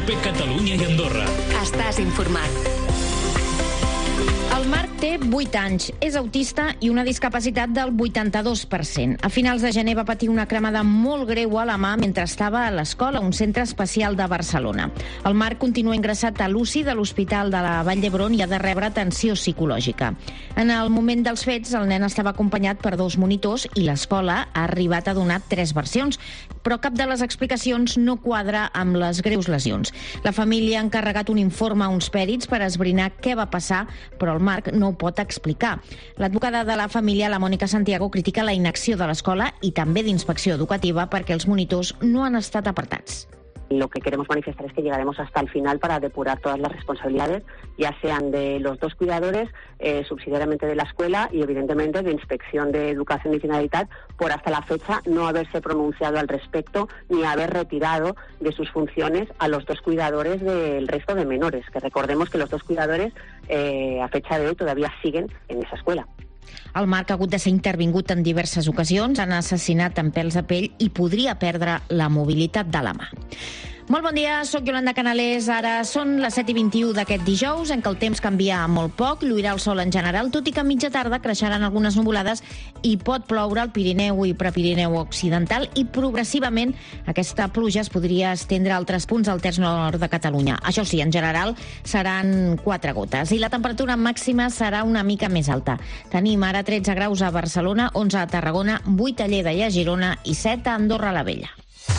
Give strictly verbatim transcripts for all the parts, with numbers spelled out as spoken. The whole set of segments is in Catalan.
COPE Catalunya i Andorra. Estàs informat. El Marc té vuit anys, és autista i una discapacitat del vuitanta-dos per cent. A finals de gener va patir una cremada molt greu a la mà mentre estava a l'escola, un centre especial de Barcelona. El Marc continua ingressat a l'U C I de l'Hospital de la Vall d'Hebron i ha de rebre atenció psicològica. En el moment dels fets, el nen estava acompanyat per dos monitors i l'escola ha arribat a donar tres versions, però cap de les explicacions no quadra amb les greus lesions. La família ha encarregat un informe a uns pèrits per esbrinar què va passar, però el Marc no ho pot explicar. L'advocada de la família, la Mònica Santiago, critica la inacció de l'escola i també d'inspecció educativa perquè els monitors no han estat apartats. Lo que queremos manifestar es que llegaremos hasta el final para depurar todas las responsabilidades, ya sean de los dos cuidadores, eh, subsidiariamente de la escuela y evidentemente de Inspección de Educación y Finalidad, por hasta la fecha no haberse pronunciado al respecto ni haber retirado de sus funciones a los dos cuidadores del resto de menores, que recordemos que los dos cuidadores eh, a fecha de hoy todavía siguen en esa escuela. El Marc ha hagut de ser intervingut en diverses ocasions, han assassinat amb pèls de pell i podria perdre la mobilitat de la mà. Molt bon dia, sóc Yolanda Canalés. Ara són les set i vint-i-u d'aquest dijous, en què el temps canvia molt poc, lluirà el sol en general, tot i que a mitja tarda creixeran algunes nuvolades i pot ploure al Pirineu i Prepirineu occidental i progressivament aquesta pluja es podria estendre a altres punts del terç nord de Catalunya. Això sí, en general seran quatre gotes i la temperatura màxima serà una mica més alta. Tenim ara tretze graus a Barcelona, onze a Tarragona, vuit a Lleida i a Girona i set a Andorra la Vella.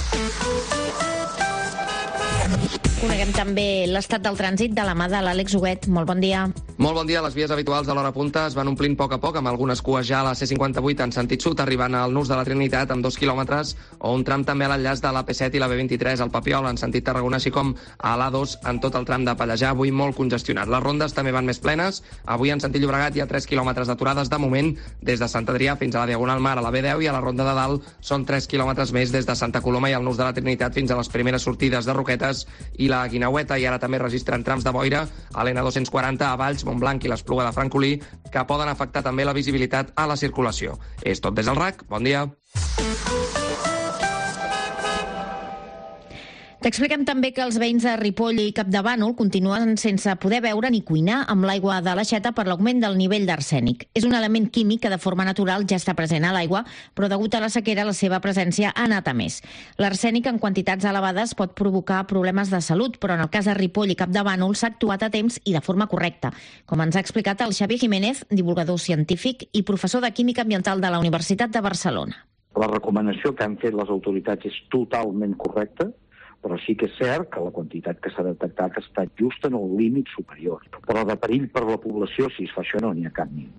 Coneguem també l'estat del trànsit de la mà de l'Àlex Huguet. Molt bon dia. Molt bon dia. Les vies habituals de l'hora punta es van omplint a poc a poc, amb algunes cues ja a la C cinquanta-vuit en sentit sud, arribant al Nus de la Trinitat amb dos quilòmetres, o un tram també a l'enllaç de l'A P set i la B vint-i-tres al Papiol en sentit Tarragona, així com a l'A dos en tot el tram de Pallejà, avui molt congestionat. Les rondes també van més plenes. Avui en sentit Llobregat hi ha tres quilòmetres d'aturades de moment des de Sant Adrià fins a la Diagonal Mar a la B deu, i a la Ronda de Dalt són tres quilòmetres més des de Santa Coloma i al Nus de la Trinitat fins a les primeres sortides de Roquetes i la Guinaueta, i ara també registren trams de boira a l'N dos-cents quaranta a Valls, Montblanc i l'Espluga de Francolí, que poden afectar també la visibilitat a la circulació. És tot des del R A C. Bon dia. T'expliquem també que els veïns de Ripoll i Capdavànol continuen sense poder beure ni cuinar amb l'aigua de l'aixeta per l'augment del nivell d'arsènic. És un element químic que de forma natural ja està present a l'aigua, però degut a la sequera la seva presència ha anat a més. L'arsènic en quantitats elevades pot provocar problemes de salut, però en el cas de Ripoll i Capdavànol s'ha actuat a temps i de forma correcta, com ens ha explicat el Xavier Jiménez, divulgador científic i professor de Química Ambiental de la Universitat de Barcelona. La recomanació que han fet les autoritats és totalment correcta, però sí que és cert que la quantitat que s'ha detectat està just en el límit superior. Però de perill per la població, si es fa això, no n'hi ha cap ni.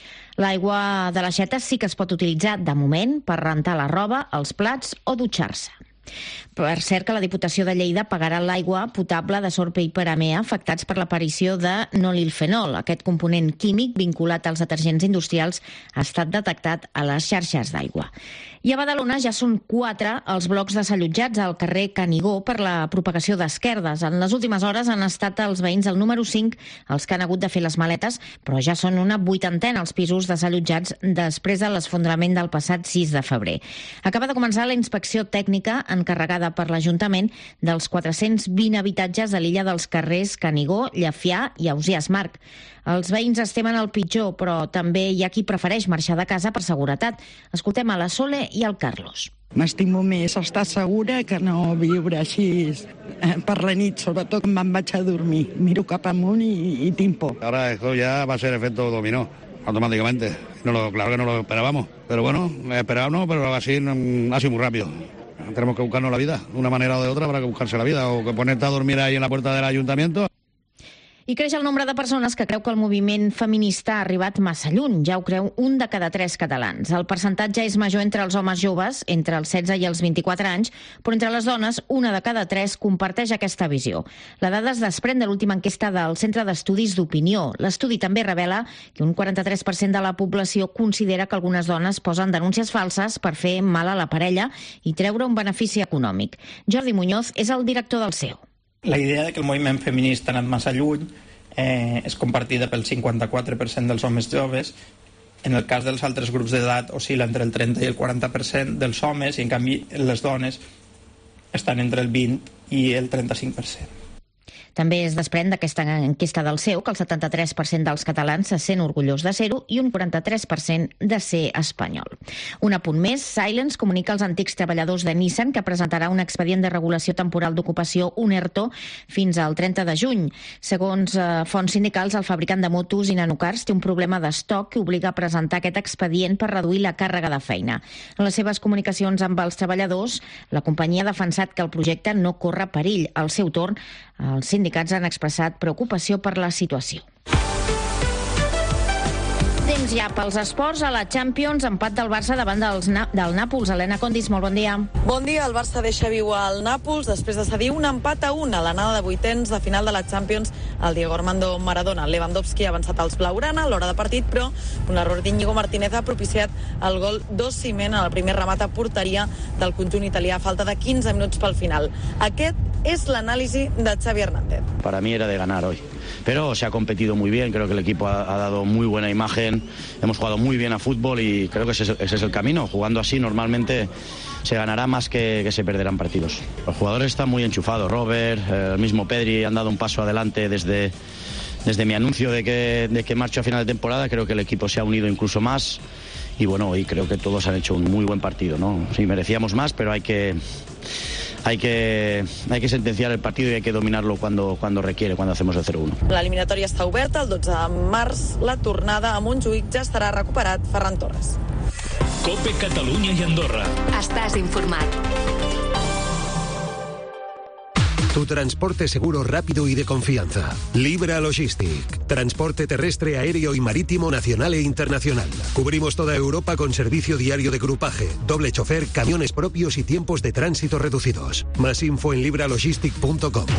L'aigua de l'aixeta sí que es pot utilitzar, de moment, per rentar la roba, els plats o dutxar-se. Per cert que la Diputació de Lleida pagarà l'aigua potable de Sorpe i Peramea afectats per l'aparició de nolilfenol. Aquest component químic vinculat als detergents industrials ha estat detectat a les xarxes d'aigua. I a Badalona ja són quatre els blocs desallotjats al carrer Canigó per la propagació d'esquerdes. En les últimes hores han estat els veïns del número cinc els que han hagut de fer les maletes, però ja són una vuitantena els pisos desallotjats després de l'esfondrament del passat sis de febrer. Acaba de començar la inspecció tècnica encarregada per l'Ajuntament dels quatre-cents vint habitatges a l'illa dels carrers Canigó, Llefià i Ausiàs Marc. Els veïns es temen el pitjor, però també hi ha qui prefereix marxar de casa per seguretat. Escoltem a la Sole i al Carlos. M'estimo més estar segura que no viure així eh, per la nit, sobretot quan me'n vaig a dormir. Miro cap amunt i, y tinc por. Ahora esto ya va a ser efecto dominó, automáticamente. No lo, claro que no lo esperábamos, pero bueno, esperábamos, pero así ha sido muy rápido. Tenemos que buscarnos la vida, de una manera o de otra habrá que buscarse la vida, o que ponerte a dormir ahí en la puerta del ayuntamiento. I creix el nombre de persones que creu que el moviment feminista ha arribat massa lluny. Ja ho creu un de cada tres catalans. El percentatge és major entre els homes joves, entre els setze i els vint-i-quatre anys, però entre les dones, una de cada tres comparteix aquesta visió. La dada es desprèn de l'última enquesta del Centre d'Estudis d'Opinió. L'estudi també revela que un quaranta-tres per cent de la població considera que algunes dones posen denúncies falses per fer mal a la parella i treure un benefici econòmic. Jordi Muñoz és el director del C E O. La idea de que el moviment feminista ha anat massa lluny eh, és compartida pel cinquanta-quatre per cent dels homes joves. En el cas dels altres grups d'edat oscil·la entre el trenta i el quaranta per cent dels homes i en canvi les dones estan entre el vint i el trenta-cinc per cent. També es desprèn d'aquesta enquesta del C E U que el setanta-tres per cent dels catalans se sent orgullós de ser-ho i un quaranta-tres per cent de ser espanyol. Un apunt més, Silence comunica als antics treballadors de Nissan que presentarà un expedient de regulació temporal d'ocupació, un ERTO, fins al trenta de juny. Segons eh, fonts sindicals, el fabricant de motos i nanocars té un problema d'estoc que obliga a presentar aquest expedient per reduir la càrrega de feina. En les seves comunicacions amb els treballadors, la companyia ha defensat que el projecte no corre perill. Al seu torn, els sindicats han expressat preocupació per la situació. Temps ja pels esports. A la Champions, empat del Barça davant dels Na- del Nàpols. Helena Condis, molt bon dia. Bon dia. El Barça deixa viu al Nàpols després de cedir un empat a un a l'anada de vuitens de final de la Champions al Diego Armando Maradona. Lewandowski ha avançat als blaugrana a l'hora de partit, però un error d'Íñigo Martínez ha propiciat el gol d'Osimhen en el primer remat a porteria del conjunt italià a falta de quinze minuts pel final. Aquest es l'anàlisi de Xavi Hernández. Para mí era de ganar hoy, pero se ha competido muy bien, creo que el equipo ha, ha dado muy buena imagen, hemos jugado muy bien a fútbol y creo que ese, ese es el camino. Jugando así normalmente se ganará más que, que se perderán partidos. Los jugadores están muy enchufados, Robert, eh, el mismo Pedri han dado un paso adelante desde, desde mi anuncio de que, de que marcho a final de temporada. Creo que el equipo se ha unido incluso más y bueno, hoy creo que todos han hecho un muy buen partido, ¿no? Sí, merecíamos más, pero hay que... Hay que, hay que sentenciar el partido y hay que dominarlo cuando, cuando requiere, cuando hacemos el cero uno. L'eliminatòria està oberta, el dotze de març la tornada a Montjuïc ja estarà recuperat Ferran Torres. COPE Catalunya i Andorra. Estàs informat. Tu transporte seguro, rápido y de confianza. Libra Logistic. Transporte terrestre, aéreo y marítimo nacional e internacional. Cubrimos toda Europa con servicio diario de grupaje, doble chofer, camiones propios y tiempos de tránsito reducidos. Más info en libralogistic punto com.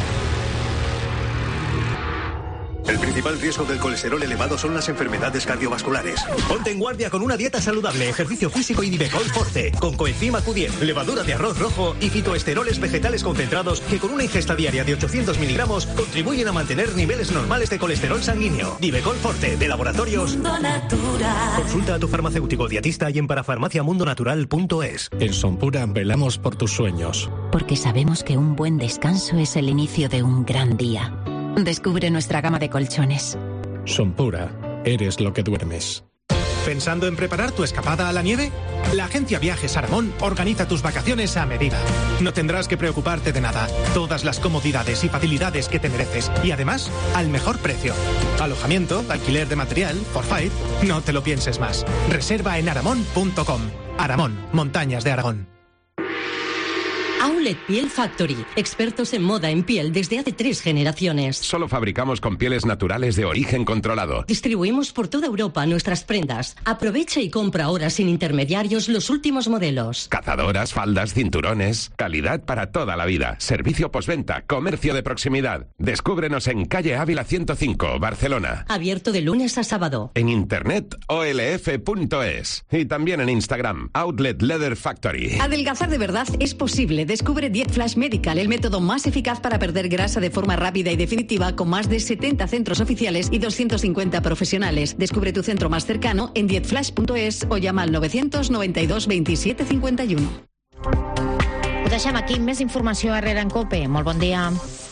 El principal riesgo del colesterol elevado son las enfermedades cardiovasculares. Ponte en guardia con una dieta saludable, ejercicio físico y Divecol Forte, con coenzima Q diez, levadura de arroz rojo y fitoesteroles vegetales concentrados que con una ingesta diaria de ochocientos miligramos contribuyen a mantener niveles normales de colesterol sanguíneo. Divecol Forte, de Laboratorios Mundo Natural. Consulta a tu farmacéutico dietista y en parafarmaciamundonatural punto es. En Sonpura velamos por tus sueños. Porque sabemos que un buen descanso es el inicio de un gran día. Descubre nuestra gama de colchones. Sonpura, eres lo que duermes. ¿Pensando en preparar tu escapada a la nieve? La agencia Viajes Aramón organiza tus vacaciones a medida. No tendrás que preocuparte de nada. Todas las comodidades y facilidades que te mereces. Y además, al mejor precio. Alojamiento, alquiler de material, forfait. No te lo pienses más. Reserva en aramón punto com. Aramón, Montañas de Aragón. Outlet Piel Factory, expertos en moda en piel desde hace tres generaciones. Solo fabricamos con pieles naturales de origen controlado. Distribuimos por toda Europa nuestras prendas. Aprovecha y compra ahora sin intermediarios los últimos modelos. Cazadoras, faldas, cinturones. Calidad para toda la vida. Servicio postventa, comercio de proximidad. Descúbrenos en calle Ávila ciento cinco, Barcelona. Abierto de lunes a sábado. En internet o l f punto es. Y también en Instagram, Outlet Leather Factory. Adelgazar de verdad es posible. Descubre Diet Flash Medical, el método más eficaz para perder grasa de forma rápida y definitiva, con más de setenta centros oficiales y doscientos cincuenta profesionales. Descubre tu centro más cercano en diet flash punto es o llama al novecientos noventa y dos veintisiete cincuenta y uno. Ho deixem aquí. Més informació a Rere en COPE. Molt bon dia.